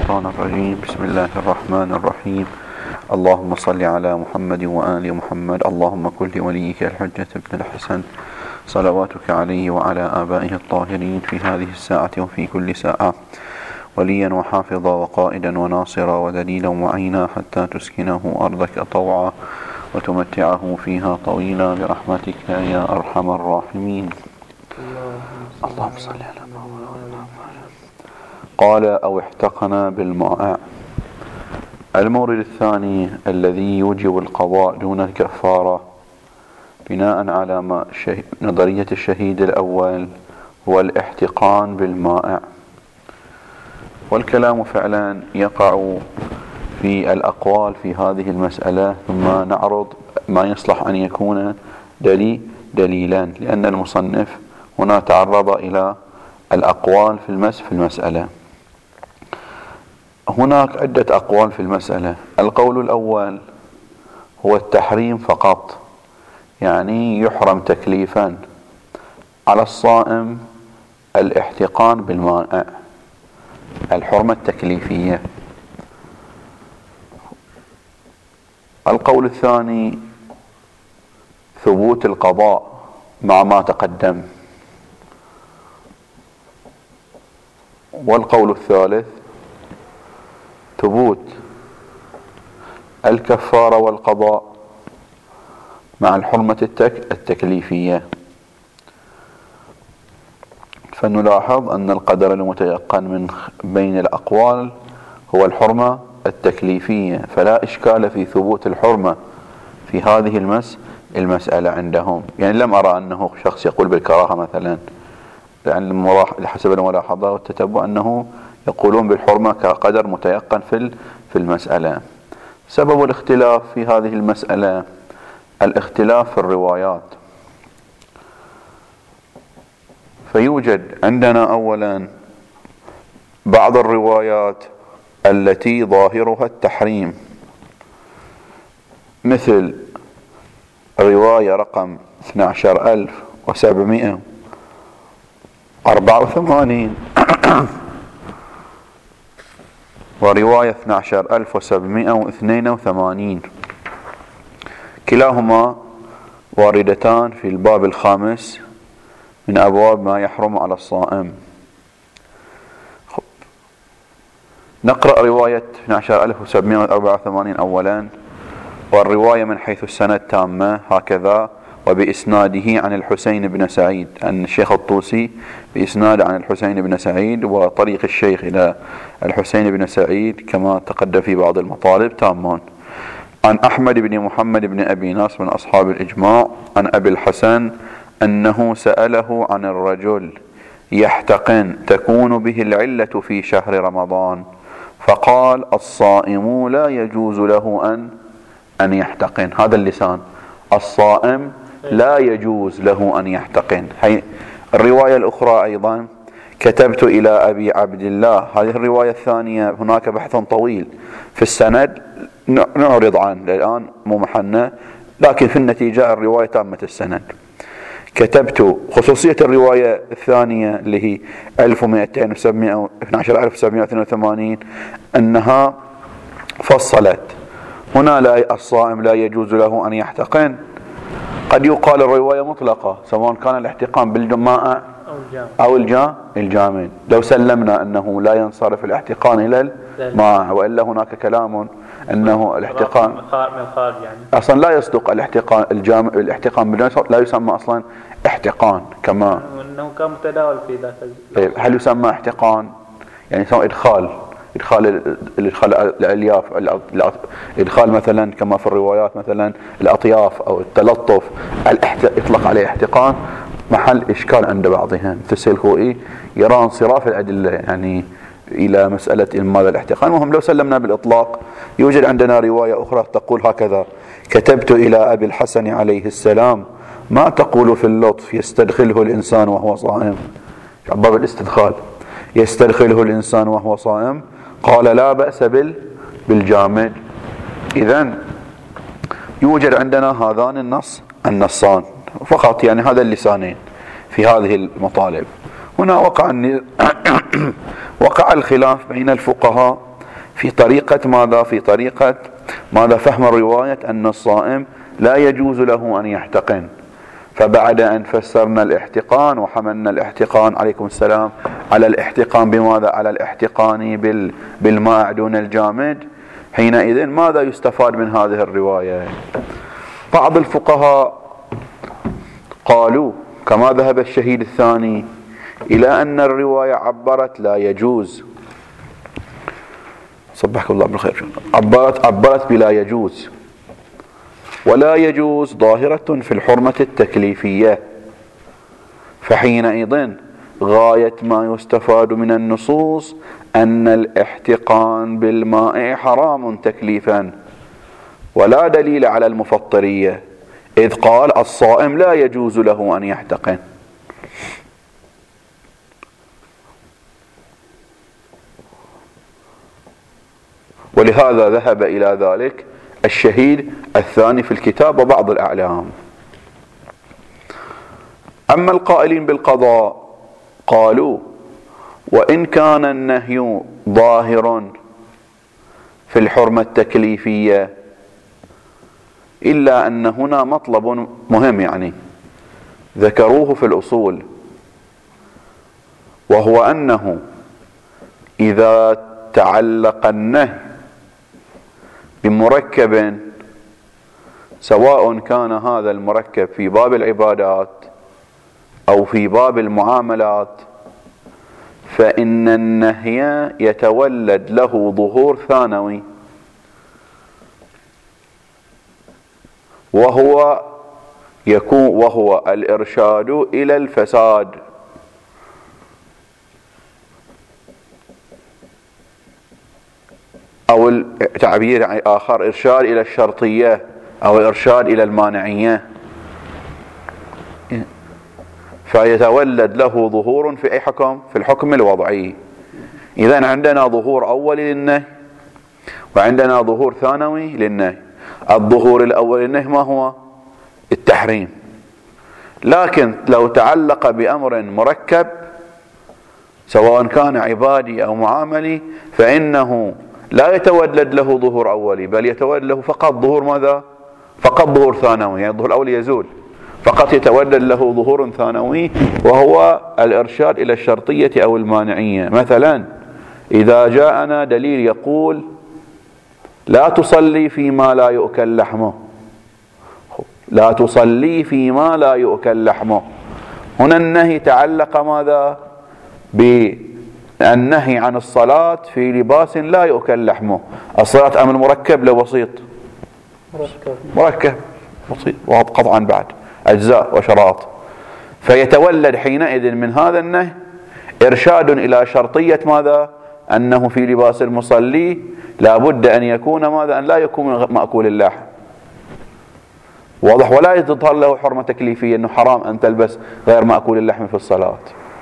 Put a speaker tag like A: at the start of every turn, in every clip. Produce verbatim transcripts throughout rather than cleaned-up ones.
A: الشيطان الرجيم. بسم الله الرحمن الرحيم. اللهم صل على محمد وآل محمد. اللهم كن لوليك الحجة بن الحسن صلواتك عليه وعلى آبائه الطاهرين في هذه الساعة وفي كل ساعة وليا وحافظا وقائدا وناصرا ودليلا وعينا حتى تسكنه أرضك طوعا وتمتعه فيها طويلا برحمتك يا أرحم الراحمين. اللهم صل على محمد. قال أو احتقن بالمائع. المورد الثاني الذي يوجب القضاء دون الكفارة بناء على ما نظرية الشهيد الأول هو الاحتقان بالمائع، والكلام فعلا يقع في الأقوال في هذه المسألة، ثم نعرض ما يصلح أن يكون دليل دليلان، لأن المصنف هنا تعرض إلى الأقوال في المس في المسألة. هناك عدة أقوال في المسألة. القول الأول هو التحريم فقط، يعني يحرم تكليفا على الصائم الاحتقان بالمائع، الحرمة التكليفية. القول الثاني ثبوت القضاء مع ما تقدم. والقول الثالث ثبوت الكفارة والقضاء مع الحرمة التك التكليفية. فنلاحظ أن القدر المتيقن من بين الأقوال هو الحرمة التكليفية، فلا إشكال في ثبوت الحرمة في هذه المس المسألة عندهم. يعني لم أرى أنه شخص يقول بالكراهة مثلا، لأن حسب الملاحظة والتتبع أنه يقولون بالحرمة كقدر متيقن في في المسألة. سبب الاختلاف في هذه المسألة الاختلاف في الروايات. فيوجد عندنا أولا بعض الروايات التي ظاهرها التحريم، مثل رواية رقم اثني عشر ألف وسبعمائة وأربعة وثمانين ورواية اثني عشر ألف وسبعمائة واثنين وثمانين، كلاهما واردتان في الباب الخامس من أبواب ما يحرم على الصائم. نقرأ رواية اثني عشر ألف وسبعمائة وأربعة وثمانين أولا، والرواية من حيث السند تامة هكذا وبإسناده عن الحسين بن سعيد، عن الشيخ الطوسي بإسناد عن الحسين بن سعيد، وطريق الشيخ إلى الحسين بن سعيد كما تقدم في بعض المطالب تامان. عن أحمد بن محمد بن أبي ناصر من أصحاب الإجماع عن أبي الحسن أنه سأله عن الرجل يحتقن تكون به العلة في شهر رمضان، فقال الصائم لا يجوز له أن أن يحتقن. هذا اللسان، الصائم لا يجوز له أن يحتقن. هي الرواية الأخرى أيضا كتبت إلى أبي عبد الله. هذه الرواية الثانية هناك بحث طويل في السند نعرض عنه الآن مو محنة، لكن في النتيجة الرواية تامة السند. كتبت خصوصية الرواية الثانية اللي هي ألف ومئتين وسبعمائة اثني عشر ألف وسبعمائة واثنين وثمانين أنها فصلت هنا لا الصائم لا يجوز له أن يحتقن. قد يقال الرواية مطلقة سواء كان الاحتقان بالمائع أو الجا الجامد. لو سلمنا أنه لا ينصرف الاحتقان إلى الماء، وإلا هناك كلام أنه الاحتقان أصلا لا يصدق الاحتقان الجامد، الاحتقان لا يسمى أصلا احتقان كما
B: أنه كان متداول في ذاك.
A: هل يسمى احتقان؟ يعني يسمى إدخال إدخال الإدخال الألياف، إدخال مثلا كما في الروايات مثلا الأطياف أو التلطف، يطلق عليه احتقان، محل إشكال عند بعضهم. مثل الخوئي يرى انصراف الأدلة يعني إلى مسألة ماذا الاحتقان. وهم لو سلمنا بالإطلاق يوجد عندنا رواية أخرى تقول هكذا: كتبت إلى أبي الحسن عليه السلام ما تقول في اللطف يستدخله الإنسان وهو صائم. باب الاستدخال يستدخله الإنسان وهو صائم، قال لا بأس بالجامد. إذن يوجد عندنا هذان النص النصان فقط، يعني هذا اللسانين في هذه المطالب. هنا وقع وقع الخلاف بين الفقهاء في طريقة ماذا في طريقة ماذا فهم الرواية أن الصائم لا يجوز له أن يحتقن. فبعد أن فسرنا الاحتقان وحملنا الاحتقان عليكم السلام على الاحتقان بماذا على الاحتقان بالماء دون الجامد، حينئذ ماذا يستفاد من هذه الرواية؟ بعض الفقهاء قالوا كما ذهب الشهيد الثاني إلى أن الرواية عبرت لا يجوز، صبحك الله بالخير، عبرت عبرت بلا يجوز، ولا يجوز ظاهرة في الحرمة التكليفية، فحينئذ غاية ما يستفاد من النصوص أن الاحتقان بالماء حرام تكليفا، ولا دليل على المفطرية، إذ قال الصائم لا يجوز له أن يحتقن. ولهذا ذهب إلى ذلك الشهيد الثاني في الكتاب وبعض الأعلام. أما القائلين بالقضاء قالوا وإن كان النهي ظاهر في الحرمة التكليفية إلا أن هنا مطلب مهم يعني ذكروه في الأصول، وهو أنه إذا تعلق النهي بمركب، سواء كان هذا المركب في باب العبادات أو في باب المعاملات، فإن النهي يتولد له ظهور ثانوي، وهو يكون وهو الإرشاد إلى الفساد. أو التعبير آخر إرشاد إلى الشرطية أو إرشاد إلى المانعية، فيتولد له ظهور في أي حكم؟ في الحكم الوضعي. إذن عندنا ظهور أولي للنهي وعندنا ظهور ثانوي للنهي. الظهور الأول للنهي ما هو؟ التحريم. لكن لو تعلق بأمر مركب سواء كان عبادي أو معاملي فإنه لا يتولد له ظهور أولي، بل يتولد له فقط ظهور ماذا؟ فقط ظهور ثانوي، يعني الظهور الأولي يزول، فقط يتولد له ظهور ثانوي وهو الإرشاد إلى الشرطية أو المانعية. مثلا إذا جاءنا دليل يقول لا تصلي فيما لا يؤكل لحمه، لا تصلي فيما لا يؤكل لحمه، هنا النهي تعلق ماذا؟ بالنهي عن الصلاة في لباس لا يؤكل لحمه. الصلاة أمر مركب لو بسيط؟ مركب مركب بسيط، وقطعا بعد أجزاء وشراط. فيتولد حينئذ من هذا النهي إرشاد إلى شرطية ماذا؟ أنه في لباس المصلي لا بد أن يكون ماذا؟ أن لا يكون مأكول اللحم، واضح؟ ولا يظهر له حرمة تكليفية أنه حرام أن تلبس غير مأكول اللحم في الصلاة.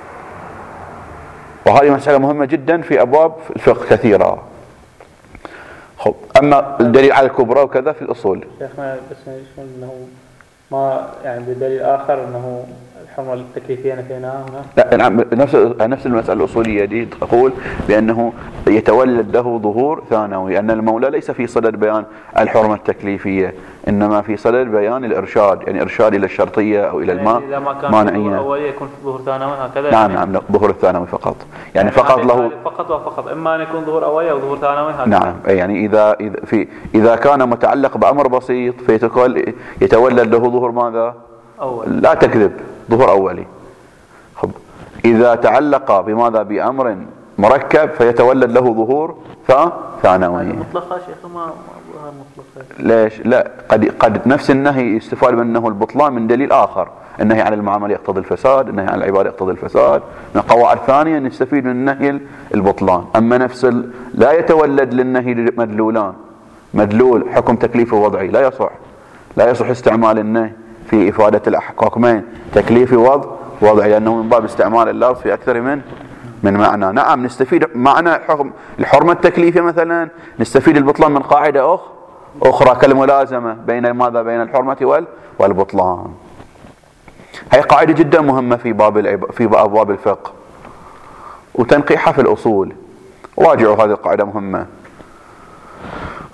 A: وهذه مسألة مهمة جدا في أبواب الفقه كثيرة. خب، أما الدليل على الكبرى وكذا في الأصول.
B: شيخنا بس أنه ما يعني بدليل آخر أنه الحرمة التكليفية نفيناها هنا؟
A: لا نعم، نفس نفس المسألة الأصولية دي تقول بأنه يتولد له ظهور ثانوي، أن المولى ليس في صدد بيان الحرمة التكليفية، إنما في صدد بيان الإرشاد، يعني إرشاد إلى الشرطية أو إلى الماء
B: إذا ما كان
A: مانعية.
B: ظهور أولي يكون ظهور ثانوي هكذا؟
A: نعم نعم، ظهور الثانوي فقط، يعني, يعني فقط له
B: فقط وفقط، إما أن يكون ظهور أولي أو ظهور ثانوي هكذا.
A: نعم، يعني إذا إذا في إذا كان متعلق بأمر بسيط فيتولد له ظهور ماذا؟ أول. لا تكذب، ظهور أولي. خب، إذا تعلق بماذا؟ بأمر مركب فيتولد له ظهور ثانوي.
B: مطلقة شيخ؟ ما مطلقة.
A: ليش؟ لا، قد قد نفس النهي يستفاد منه البطلان من دليل آخر، النهي عن المعاملة يقتضي الفساد، النهي عن العبادة يقتضي الفساد، من قواعد ثانية نستفيد من النهي البطلان. أما نفس ال... لا يتولد للنهي مدلولان، مدلول حكم تكليفي ووضعي لا يصح، لا يصح استعمال النهي في إفادة الحكمين تكليفي وضع وضعي، لأنه من باب استعمال اللفظ في أكثر من من معنى. نعم، نستفيد معنى حكم الحرمة التكليفية مثلا، نستفيد البطلان من قاعدة أخ أخرى كالملازمة بين ماذا؟ بين الحرمة وال والبطلان. هي قاعدة جدا مهمة في باب العب... في أبواب الفقه وتنقيحها في الأصول. راجعوا هذه القاعدة مهمة.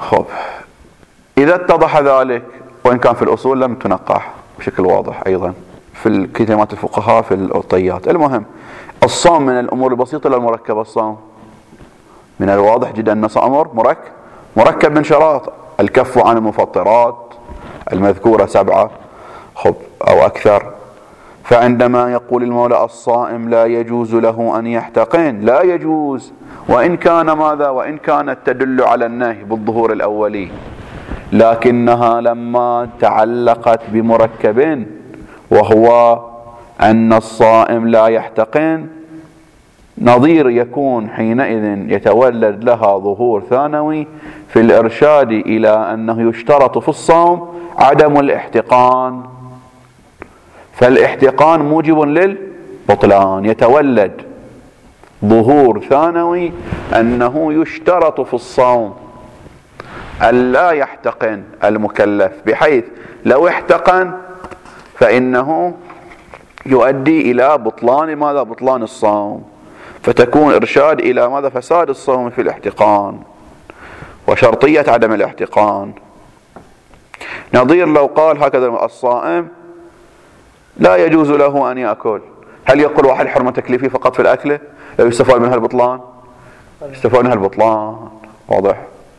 A: خب إذا اتضح ذلك، وإن كان في الأصول لم تنقح بشكل واضح أيضا في كلمات الفقهاء في الطيات. المهم الصوم من الأمور البسيطة للمركبة. الصوم من الواضح جدا أن أمر مركب مركب من شرائط: الكف عن المفطرات المذكورة سبعة خب أو أكثر. فعندما يقول المولى الصائم لا يجوز له أن يحتقن، لا يجوز، وإن كان ماذا وإن كانت تدل على النهي بالظهور الأولي، لكنها لما تعلقت بمركب وهو أن الصائم لا يحتقن، نظير يكون حينئذ يتولد لها ظهور ثانوي في الإرشاد إلى أنه يشترط في الصوم عدم الاحتقان. فالاحتقان موجب للبطلان، يتولد ظهور ثانوي أنه يشترط في الصوم ألا يحتقن المكلف، بحيث لو احتقن فإنه يؤدي إلى بطلان ماذا؟ بطلان الصوم، فتكون إرشاد إلى ماذا؟ فساد الصوم في الاحتقان وشرطية عدم الاحتقان. نظير لو قال هكذا الصائم لا يجوز له أن يأكل، هل يقول واحد حرمة تكليفية فقط في الأكل يستفاد منها البطلان؟ يستفاد منها البطلان. واضح؟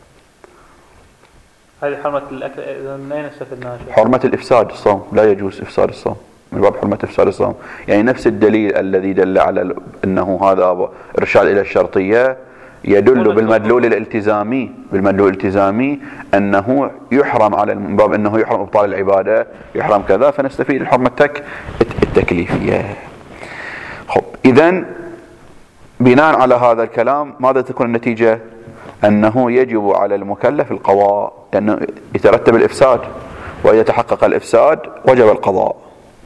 B: هذه حرمة الأكل إذا من أين استفدناها؟
A: حرمة الإفساد الصوم، لا يجوز إفساد الصوم من باب حرمة إفساد الصوم. يعني نفس الدليل الذي دل على أنه هذا إرشاد إلى الشرطية يدل بالمدلول الالتزامي بالمدلول الالتزامي أنه يحرم على من باب أنه يحرم إبطال العبادة، يحرم كذا، فنستفيد الحرمة التك التكليفية. خب إذن بناء على هذا الكلام ماذا تكون النتيجة؟ أنه يجب على المكلف القضاء، لأنه يترتب الإفساد، وإذا تحقق الإفساد وجب القضاء.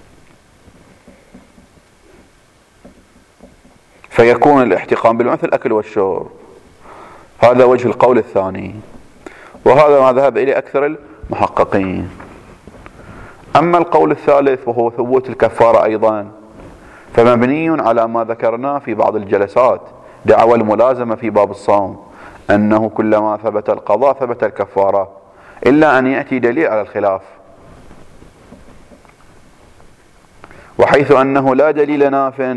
A: فيكون الاحتقان بالمثل الأكل والشرب. هذا وجه القول الثاني، وهذا ما ذهب إليه أكثر المحققين. أما القول الثالث وهو ثبوت الكفارة أيضا، فمبني على ما ذكرناه في بعض الجلسات، دعوى الملازمة في باب الصوم أنه كلما ثبت القضاء ثبت الكفارة، إلا أن يأتي دليل على الخلاف. وحيث أنه لا دليل ناف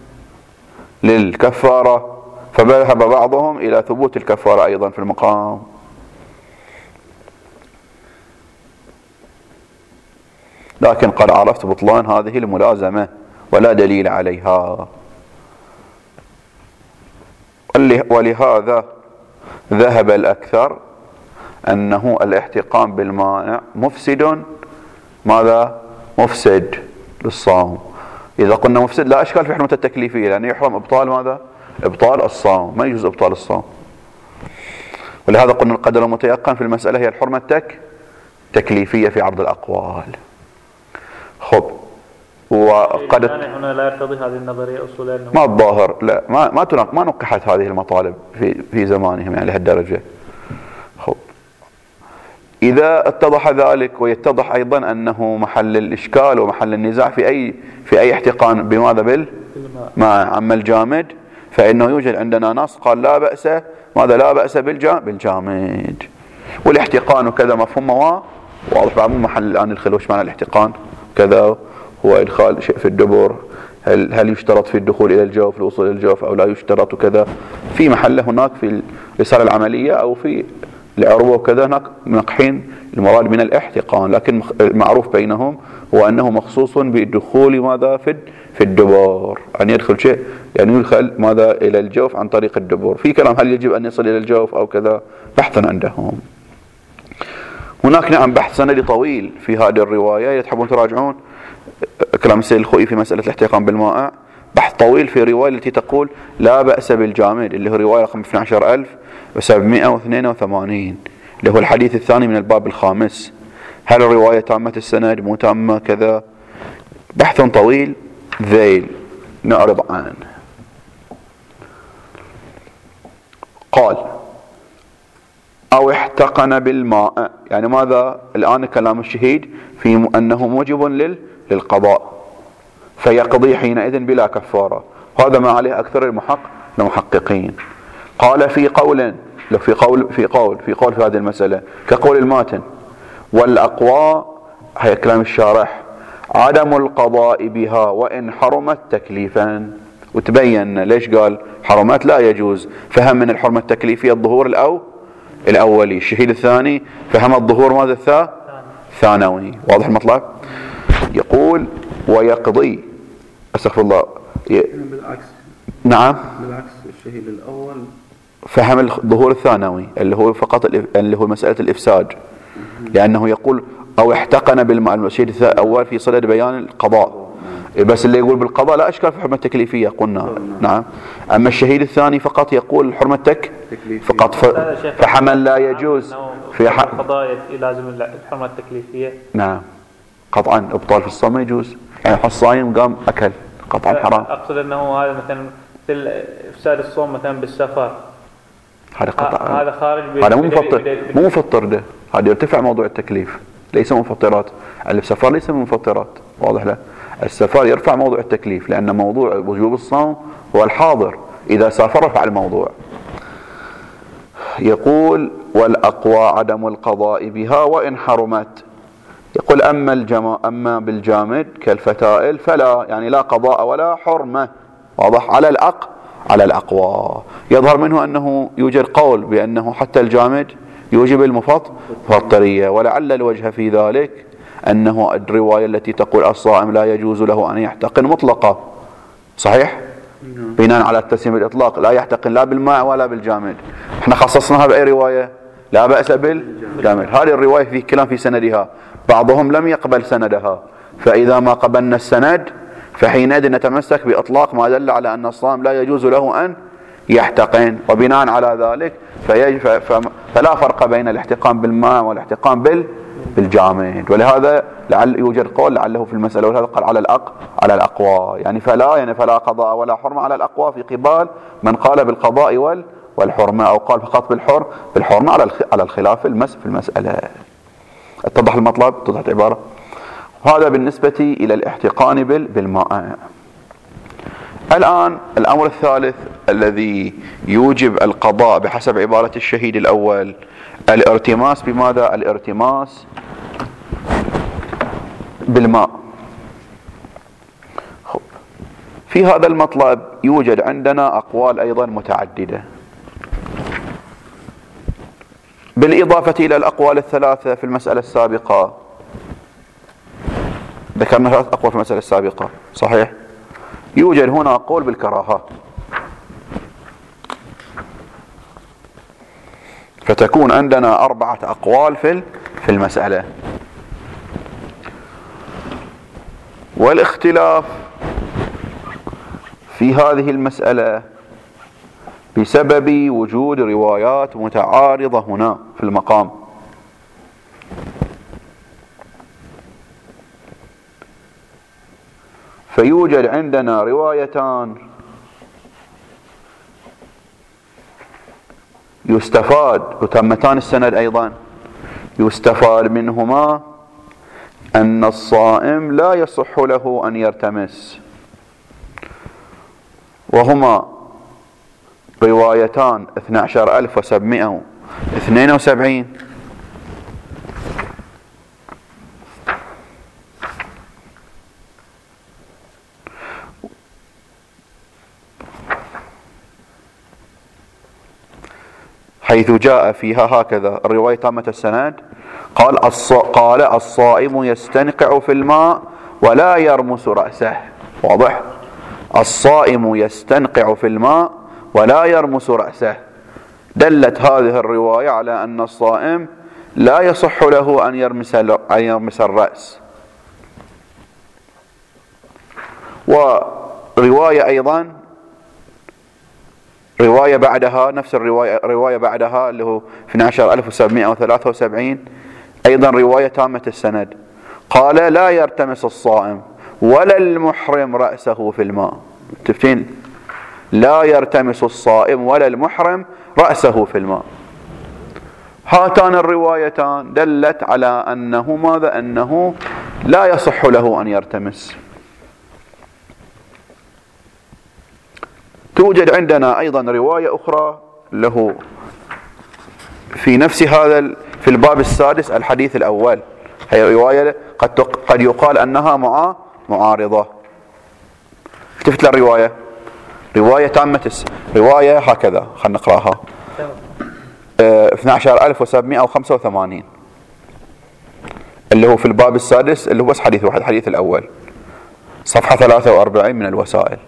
A: للكفارة فذهب بعضهم إلى ثبوت الكفارة أيضا في المقام. لكن قد عرفت بطلان هذه الملازمة ولا دليل عليها، ولهذا ذهب الأكثر أنه الاحتقان بالمانع مفسد. ماذا؟ مفسد للصوم. إذا قلنا مفسد لا أشكال في حرمة التكليفية، لأنه يحرم إبطال ماذا؟ إبطال الصوم، ما يجوز إبطال الصوم. ولهذا قلنا القدر المتيقن في المسألة هي الحرمة التك تكليفية في عرض الأقوال. خب وقد
B: هنا لا يرتضي هذه النظرية أصولا،
A: ما الظاهر لا ما ما تنق ما نقحت هذه المطالب في في زمانهم يعني لهالدرجة. خب إذا اتضح ذلك، ويتضح أيضا أنه محل الإشكال ومحل النزاع في أي في أي احتقان بماذا؟ بال مع عم الجامد، فإنه يوجد عندنا نص قال لا بأس ماذا؟ لا بأس بالجامد. والاحتقان وكذا مفهوم واضح. بعض محل الآن الخلوش معنى الاحتقان كذا هو إدخال شيء في الدبر، هل هل يشترط في الدخول إلى الجوف الوصول إلى الجوف أو لا يشترط وكذا، في محله هناك في الرسالة العملية أو في العروة وكذا هناك منقحين المراد من الاحتقان، لكن المعروف بينهم هو أنه مخصوص بالدخول ماذا؟ في في الدبر، أن يدخل شيء يعني يدخل ماذا؟ إلى الجوف عن طريق الدبر. في كلام هل يجب أن يصل إلى الجوف أو كذا بحثا عندهم. هناك نعم بحث سندي طويل في هذه الرواية، تحبون تراجعون كلام السيد الخوئي في مسألة الاحتقان بالمائع، بحث طويل في رواية التي تقول لا بأس بالجامد، اللي هو رواية رقم اثني عشر ألف وسبعمائة واثنين وثمانين، اللي هو الحديث الثاني من الباب الخامس. هل الرواية تامة السند مو تامة كذا؟ بحث طويل ذيل نعرض عنه. قال أو احتقن بالماء، يعني ماذا؟ الآن كلام الشهيد في أنه موجب للقضاء، فيقضي حينئذ بلا كفارة. هذا ما عليه أكثر المحق المحققين. قال في قول لو في قول في قول في قول في هذه المسألة كقول الماتن والأقوى، هي كلام الشارح، عدم القضاء بها وإن حرمت تكليفا. وتبين ليش قال حرمت لا يجوز، فهم من الحرمة التكليفية الظهور الأو الأولي، الشهيد الثاني فهم الظهور ماذا الثا ثانوي. واضح المطلب؟ يقول ويقضي، استغفر الله ي...
C: بالعكس.
A: نعم
C: بالعكس، الشهيد الأول
A: فهم الظهور الثانوي اللي هو فقط اللي هو مسألة الإفساد، لأنه يقول أو احتقن بالماء. الشهيد الأول في صدد بيان القضاء، بس اللي يقول بالقضاء لا إشكال في الحرمة التكليفية قلنا. نعم. أما الشهيد الثاني فقط يقول الحرمة التك فقط ف... فحمل لا يجوز في ح...
B: القضاء لازم الحرمة التكليفية.
A: نعم قطعا. ابطال في الصوم ما يجوز، يعني الصايم قام أكل قطعا حرام.
B: أقصد أنه هذا مثلا مثل إفساد الصوم مثلا بالسفر،
A: هذا قطع،
B: هذا خارج،
A: هذا مو مفطر، مو مفطر ده، هذا يرتفع موضوع التكليف، ليس مفطرات. السفر ليس من مفطرات، واضح له؟ السفر يرفع موضوع التكليف، لأن موضوع وجوب الصوم هو الحاضر، إذا سافر رفع الموضوع. يقول والأقوى عدم القضاء بها وإن حرمت. يقول أما الجما أما بالجامد كالفتائل فلا، يعني لا قضاء ولا حرمة. واضح؟ على الأق على الأقوى. يظهر منه أنه يوجد قول بأنه حتى الجامد يوجب المفطرية، ولعل الوجه في ذلك أنه الرواية التي تقول الصائم لا يجوز له أن يحتقن مطلقة، صحيح؟ بناء على التسمية بالإطلاق، لا يحتقن لا بالماء ولا بالجامد. احنا خصصناها بأي رواية؟ لا بأس بالجامد. هذه الرواية في كلام في سندها، بعضهم لم يقبل سندها، فإذا ما قبلنا السند فحينئذ نتمسك بإطلاق ما دل على أن الصائم لا يجوز له أن يحتقن، وبناء على ذلك فلا فرق بين الاحتقان بالماء والاحتقان بال بالجامد. ولهذا لعل يوجد قول لعله في المسألة، ولهذا قال على الأق على الأقوى، يعني فلا يعني فلا قضاء ولا حرمة على الأقوى في قبال من قال بالقضاء وال والحرمة، أو قال فقط بالحر بالحرمة على على الخلاف المس في المسألة. اتضح المطلب؟ اتضحت العبارة؟ هذا بالنسبة إلى الاحتقان بال بالماء. الآن الأمر الثالث الذي يوجب القضاء بحسب عبارة الشهيد الأول، الارتماس بماذا؟ الارتماس بالماء. في هذا المطلب يوجد عندنا أقوال أيضا متعددة، بالإضافة إلى الأقوال الثلاثة في المسألة السابقة. ذكرنا ثلاث أقوال في المسألة السابقة، صحيح؟ يوجد هنا قول بالكراهة، فتكون عندنا أربعة أقوال في في المسألة. والاختلاف في هذه المسألة بسبب وجود روايات متعارضة هنا في المقام. فيوجد عندنا روايتان يستفاد وتمتان السند أيضا، يستفاد منهما أن الصائم لا يصح له أن يرتمس، وهما روايتان اثني عشر ألف وسبعمائة واثنين وسبعين حيث جاء فيها هكذا الرواية تامة السند، قال الص... قال الصائم يستنقع في الماء ولا يرمس رأسه. واضح؟ الصائم يستنقع في الماء ولا يرمس رأسه. دلت هذه الرواية على أن الصائم لا يصح له أن يرمس أن يرمس الرأس. ورواية أيضا رواية بعدها، نفس الرواية رواية بعدها اللي هو اثني عشر ألف وسبعمائة وثلاثة وسبعين، أيضا رواية تامة السند، قال لا يرتمس الصائم ولا المحرم رأسه في الماء. متفقين؟ لا يرتمس الصائم ولا المحرم رأسه في الماء. هاتان الروايتان دلت على أنه ماذا؟ أنه لا يصح له أن يرتمس. توجد عندنا أيضا رواية أخرى له في نفس هذا في الباب السادس الحديث الأول، هي رواية قد قد يقال أنها مع معارضة. التفت للرواية، رواية تامة الس... رواية هكذا، خلينا نقراها. اه اثني عشر ألف وسبعمائة وخمسة وثمانين اللي هو في الباب السادس، اللي هو بس حديث واحد، الحديث الأول، صفحة ثلاثة وأربعين من الوسائل.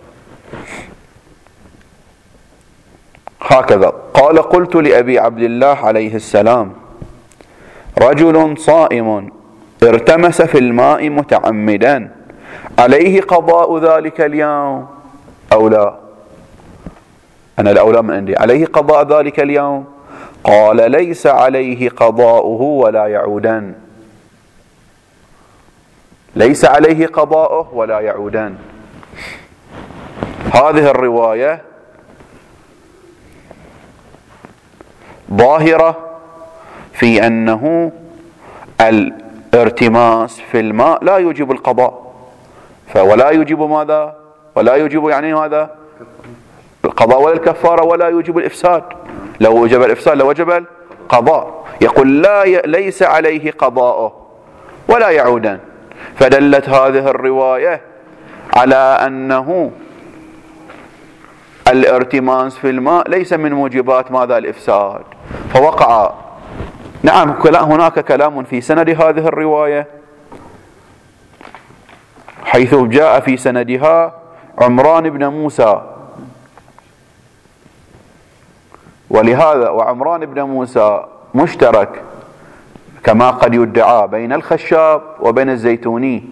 A: هكذا قال: قلت لأبي عبد الله عليه السلام: رجل صائم ارتمس في الماء متعمدا، عليه قضاء ذلك اليوم أو لا؟ أنا الأولى من عندي، عليه قضاء ذلك اليوم؟ قال: ليس عليه قضاؤه ولا يعودان. ليس عليه قضاؤه ولا يعودان. هذه الرواية ظاهرة في أنه الارتماس في الماء لا يوجب القضاء، فولا يوجب ماذا؟ ولا يوجب يعني ماذا؟ القضاء ولا الكفارة، ولا يوجب الإفساد. لو وجب الإفساد لوجب القضاء. يقول لا ي... ليس عليه قضاؤه ولا يعودان. فدلت هذه الرواية على أنه الارتماس في الماء ليس من موجبات ماذا؟ الإفساد. فوقع نعم هناك كلام في سند هذه الرواية، حيث جاء في سندها عمران بن موسى، ولهذا وعمران بن موسى مشترك كما قد يدعى بين الخشاب وبين الزيتوني.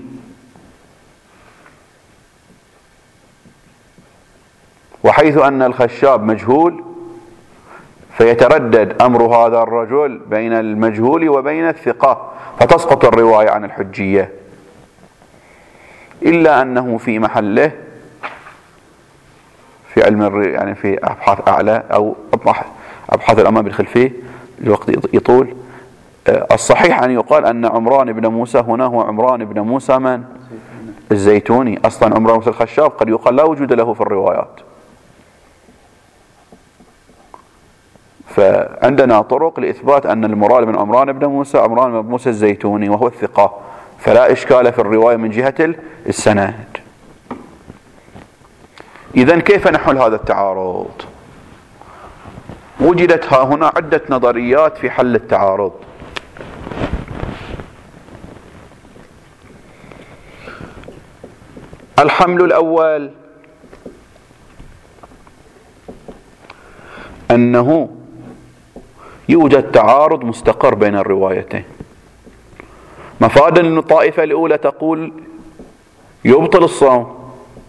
A: وحيث أن الخشاب مجهول فيتردد أمر هذا الرجل بين المجهول وبين الثقة، فتسقط الرواية عن الحجية، إلا أنه في محله في علم يعني في أبحاث أعلى أو أبحاث الأمام بالخلفية الوقت يطول. الصحيح أن يقال أن عمران بن موسى هنا هو عمران بن موسى من؟ الزيتوني. أصلا عمران موسى الخشاب قد يقال لا وجود له في الروايات. فعندنا طرق لإثبات أن المراد من عمران بن موسى عمران بن موسى الزيتوني وهو الثقة، فلا إشكال في الرواية من جهة السند. إذن كيف نحل هذا التعارض؟ وجدت ها هنا عدة نظريات في حل التعارض. الحمل الأول أنه يوجد تعارض مستقر بين الروايتين، مفادا أن الطائفة الأولى تقول يبطل الصوم،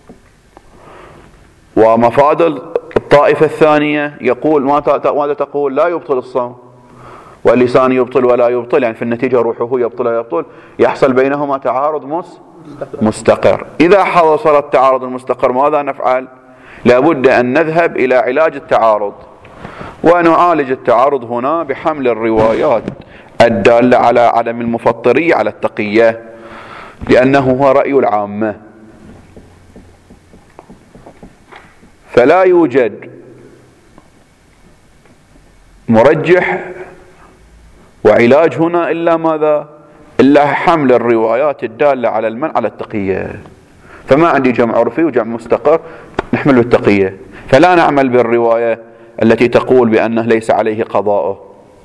A: ومفاد الطائفة الثانية يقول ماذا تقول؟ لا يبطل الصوم، واللسان يبطل ولا يبطل، يعني في النتيجة روحه يبطل ولا يبطل، يحصل بينهما تعارض مستقر. إذا حصل التعارض المستقر ماذا نفعل؟ لابد أن نذهب إلى علاج التعارض، ونعالج التعارض هنا بحمل الروايات الدالة على عدم المفطرية على التقية، لأنه هو رأي العامة. فلا يوجد مرجح وعلاج هنا إلا ماذا؟ إلا حمل الروايات الدالة على المنع على التقية. فما عندي جمع عرفي وجمع مستقر نحمل التقية، فلا نعمل بالرواية التي تقول بأنه ليس عليه قضاءه.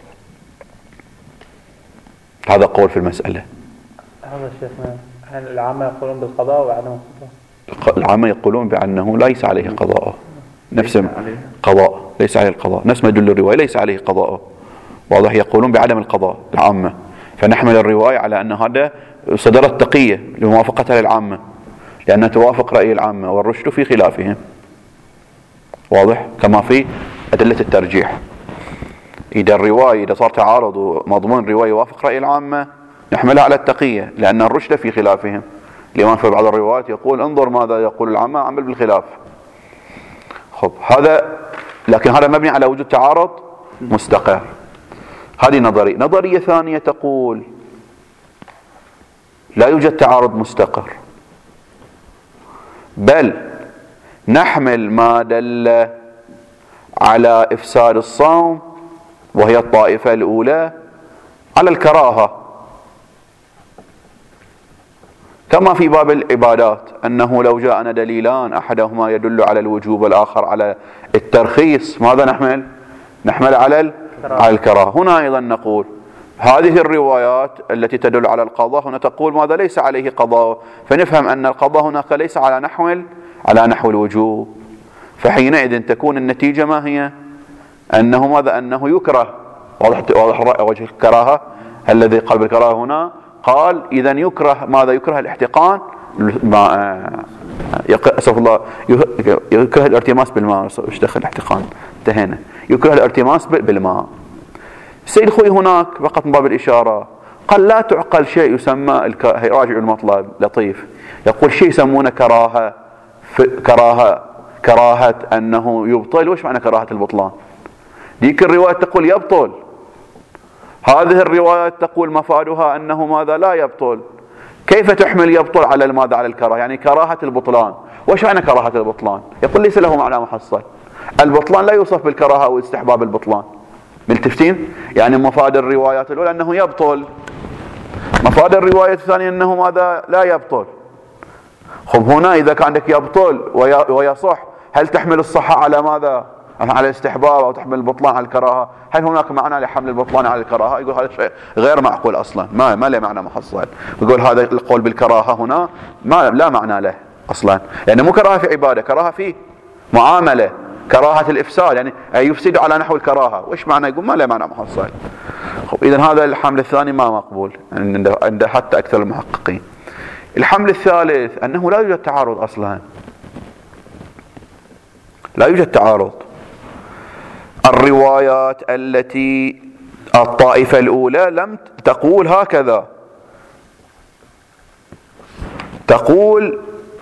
A: هذا قول في المسألة.
B: هذا شيخنا العامة يقولون بالقضاء وعدم القضاء.
A: العامة يقولون بأنه ليس عليه قضاءه، نفس قضاء ليس عليه القضاء، نفس ما يدل الرواية ليس عليه قضاءه. واضح؟ يقولون بعدم القضاء العامة، فنحمل الرواية على أن هذا صدرت تقية لموافقتها للعامة، لأنها توافق رأي العامة والرشد في خلافهم. واضح؟ كما في أدلة الترجيح، إذا الرواية إذا صار تعارض ومضمون الرواية يوافق رأي العامة نحملها على التقية، لأن الرشد في خلافهم. الإمام في بعض الروايات يقول انظر ماذا يقول العامة عمل بالخلاف. خب هذا، لكن هذا مبني على وجود تعارض مستقر. هذه نظرية. نظرية ثانية تقول لا يوجد تعارض مستقر، بل نحمل ما دل على إفساد الصوم وهي الطائفة الأولى على الكراهة، كما في باب العبادات أنه لو جاءنا دليلان أحدهما يدل على الوجوب والآخر على الترخيص ماذا نحمل؟ نحمل على على الكراهة. هنا أيضا نقول هذه الروايات التي تدل على القضاء هنا تقول ماذا؟ ليس عليه قضاء، فنفهم أن القضاء هناك ليس على نحو على نحو الوجوب، فحينئذ تكون النتيجة ما هي؟ أنه ماذا؟ أنه يكره. واضح واضح وجه الكراهة الذي قال بالكراهة هنا، قال إذا يكره ماذا؟ يكره الاحتقان، أسف الله، يكره الارتماس بالماء. ايش دخل الاحتقان؟ انتهينا. يكره الارتماس بالماء. السيد خوي هناك فقط من باب الإشارة قال لا تعقل شيء يسمى، راجع المطلب لطيف، يقول شيء يسمونه كراهة، كراهة كراهة أنه يبطل. وش معنى كراهة البطلان؟ ديك الرواية تقول يبطل، هذه الروايات تقول مفادها أنه ماذا؟ لا يبطل. كيف تحمل يبطل على الماذا؟ على الكراهة، يعني كراهة البطلان. وش معنى كراهة البطلان؟ يقول ليس له معنى محصل. البطلان لا يوصف بالكراهة أو استحباب البطلان. ملتفتين؟ يعني مفاد الروايات الأولى أنه يبطل، مفاد الرواية الثانية أنه ماذا؟ لا يبطل. خب هنا إذا كان عندك يبطل ويصح، هل تحمل الصحة على ماذا؟ على الاستحباب، أو تحمل البطلان على الكراهة؟ هل هناك معنى لحمل البطلان على الكراهة؟ يقول هذا شيء غير معقول أصلا، ما ما له معنى محصل. يقول هذا القول بالكراهة هنا ما لا معنى له أصلا، يعني مو كراهة في عبادة، كراهة في معاملة، كراهة الإفساد، يعني يفسد على نحو الكراهة. وإيش معنى؟ يقول ما له معنى محصل. إذن هذا الحمل الثاني ما مقبول عند حتى أكثر المحققين. الحمل الثالث أنه لا يوجد تعارض أصلا، لا يوجد تعارض. الروايات التي الطائفة الأولى لم تقول هكذا، تقول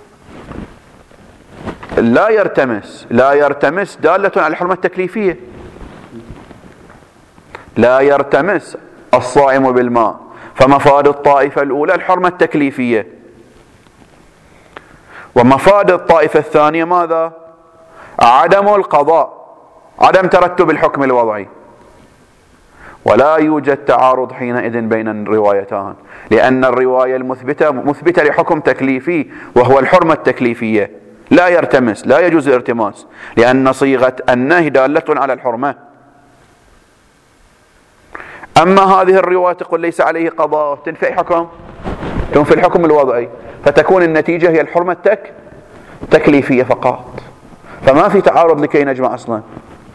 A: لا يرتمس، لا يرتمس دالة على الحرمة التكليفية، لا يرتمس الصائم بالماء، فمفاد الطائفة الأولى الحرمة التكليفية، ومفاد الطائفة الثانية ماذا؟ عدم القضاء، عدم ترتب الحكم الوضعي. ولا يوجد تعارض حينئذ بين الروايتان، لأن الرواية المثبتة مثبتة لحكم تكليفي وهو الحرمة التكليفية، لا يرتمس، لا يجوز الارتماس، لأن صيغة النهي دالة على الحرمة. أما هذه الرواية تقول ليس عليه قضاء، تنفي حكم، تنفي الحكم الوضعي، فتكون النتيجة هي الحرمة التك تكليفية فقط، فما في تعارض لكي نجمع أصلا.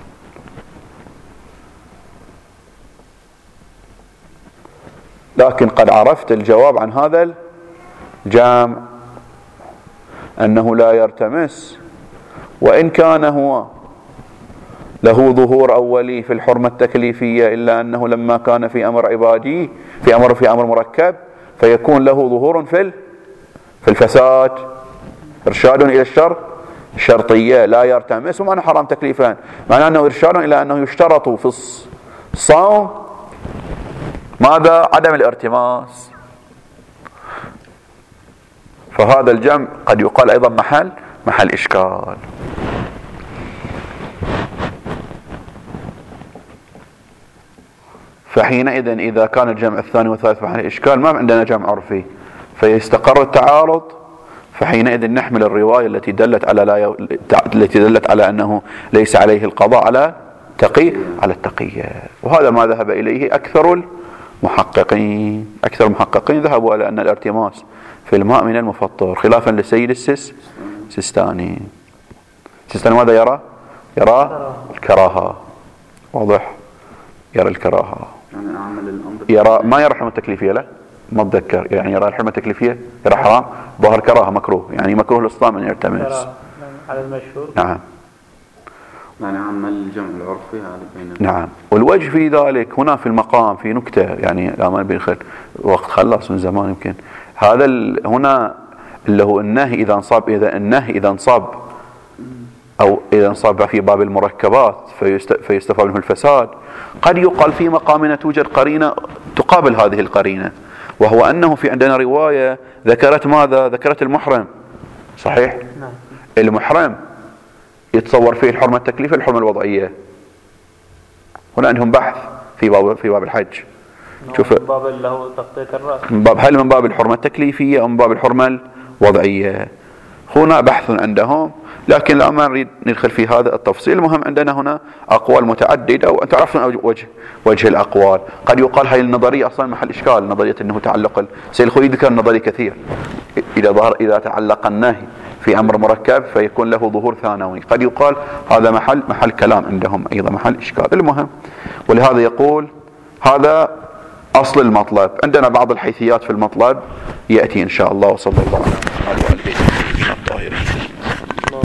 A: لكن قد عرفت الجواب عن هذا الجامع، أنه لا يرتمس، وإن كان هو له ظهور أولي في الحرمة التكليفية، إلا أنه لما كان في أمر عبادي، في أمر في أمر مركب، فيكون له ظهور في في الفساد، إرشاد إلى الشر الشرطية، لا يرتمس. ومعنى حرام تكليفان، معنى أنه إرشاد إلى أنه يشترط في الصوم ماذا؟ عدم الارتماس. فهذا الجمع قد يقال أيضا محل محل إشكال. فحينئذ إذا كان الجمع الثاني والثالث محل إشكال، ما عندنا جمع عرفي، فيستقر التعارض، فحينئذ نحمل الرواية التي دلت على لا ي... التي دلت على أنه ليس عليه القضاء على تقي على التقية. وهذا ما ذهب إليه أكثر المحققين. أكثر المحققين ذهبوا إلى أن الارتماس في الماء من المفطر، خلافا للسيد السس سستاني. سستاني ماذا يرى؟ يرى الكراهة. واضح؟ يرى الكراهة،
C: يعني أعمل الأمر،
A: يرى ما يرى الحرمة التكليفية، لا ما اتذكر، يعني يرى الحرمة التكليفية، يرى حرام، ظاهر كراهة، مكروه، يعني مكروه الإسلام أن يرتمس
B: على المشهور.
A: نعم،
C: يعني عمل الجمع العرفي هذا بين.
A: نعم. والوجه في ذلك هنا في المقام في نكتة، يعني لا ما بيخل وقت خلص من زمان يمكن. هذا هنا اللي هو النهي إذا انصاب، إذا النهي إذا انصاب أو إذا انصاب في باب المركبات فيستفاد منه الفساد، قد يقال في مقامنا توجد قرينة تقابل هذه القرينة، وهو أنه في عندنا رواية ذكرت ماذا؟ ذكرت المحرم، صحيح؟
B: نعم.
A: المحرم يتصور فيه الحرمة التكليفية الحرمة الوضعية، هنا عندهم بحث في باب في باب الحج. شوف
B: من باب اللي هو تغطية الرأس،
A: من باب هل من باب الحرمة التكليفية أو من باب الحرمة الوضعية. هنا بحث عندهم، لكن لا ما نريد ندخل في هذا التفصيل. المهم عندنا هنا أقوال متعددة، وأنت عرفتم وجه وجه الأقوال. قد يقال هاي النظرية أصلا محل إشكال، نظرية أنه تعلق سيد الخوئي ذكر نظري كثير، إذا ظهر إذا تعلق النهي في أمر مركب فيكون له ظهور ثانوي. قد يقال هذا محل محل كلام عندهم أيضا، محل إشكال. المهم، ولهذا يقول هذا أصل المطلب. عندنا بعض الحيثيات في المطلب يأتي إن شاء الله. وصلى الله عليه وسلم.